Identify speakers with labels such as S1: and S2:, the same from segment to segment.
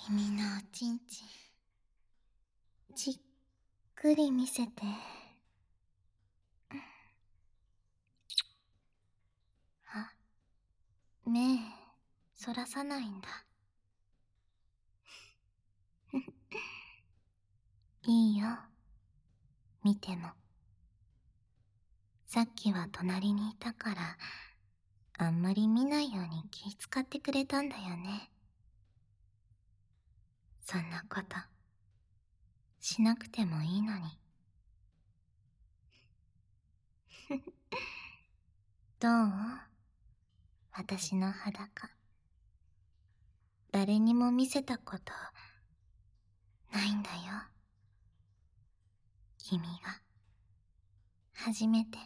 S1: 君のおちんちん、じっくり見せて。あ、目、そらさないんだ。いいよ、見ても。さっきは隣にいたから、あんまり見ないように気遣ってくれたんだよね。そんなこと、しなくてもいいのに。どう？私の裸。誰にも見せたことないんだよ。君が初めて。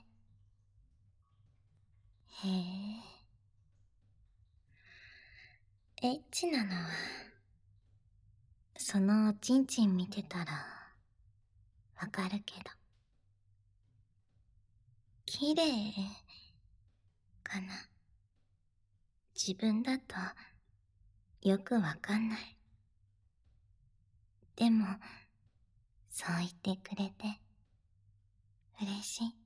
S1: へえ。エッチなのはそのおちんちん見てたらわかるけど、綺麗かな。自分だとよくわかんない。でもそう言ってくれて嬉しい。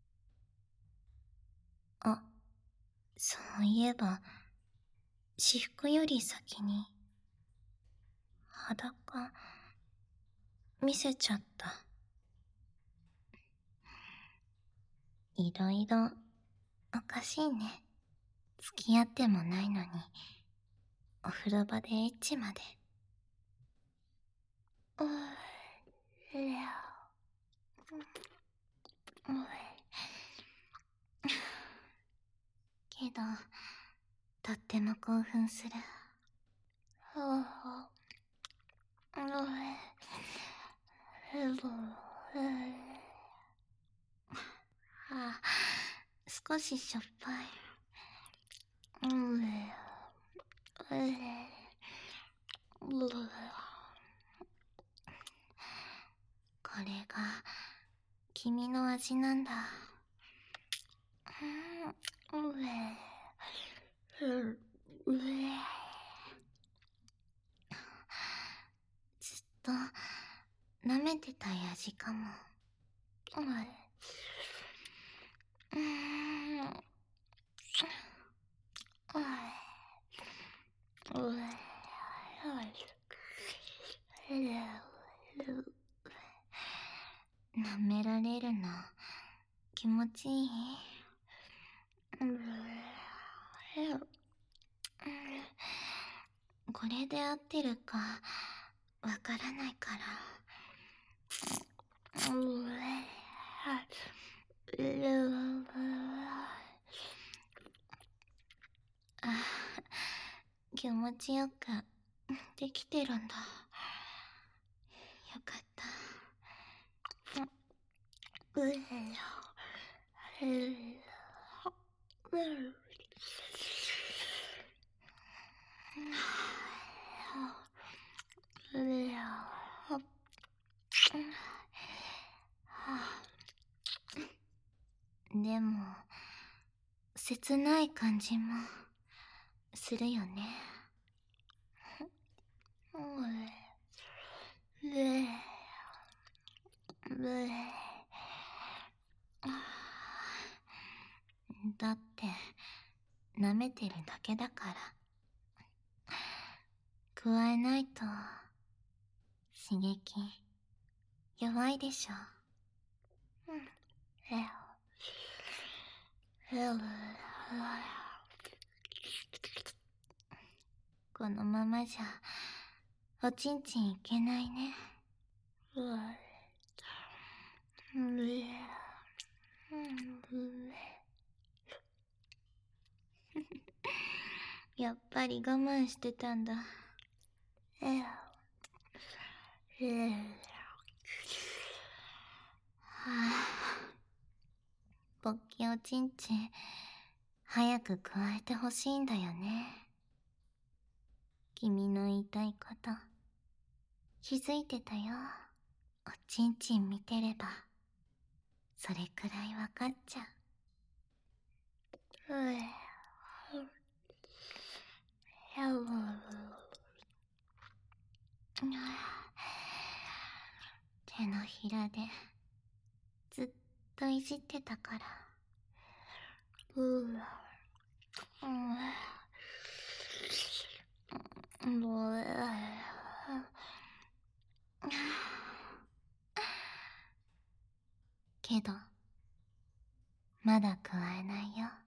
S1: あ、そういえば私服より先に裸見せちゃった。いろいろおかしいね。付き合ってもないのにお風呂場でエッチまで。ういや、けどとっても興奮する。少ししょっぱい。これが君の味なんだ。ずっと舐めてたい味かも。舐められるの気持ちいい？これで合ってるかわからないから。あ、気持ちよくできてるんだ。よかった。でも切ない感じもするよね。だって舐めてるだけだから。加えないと刺激弱いでしょ。このままじゃおちんちんいけないね。やっぱり我慢してたんだ。ポッキおちんちん早く加えてほしいんだよね。君の言いたいこと気づいてたよ。おちんちん見てればそれくらいわかっちゃう。 手のひらでずっといじってたから。けど、まだ加えないよ。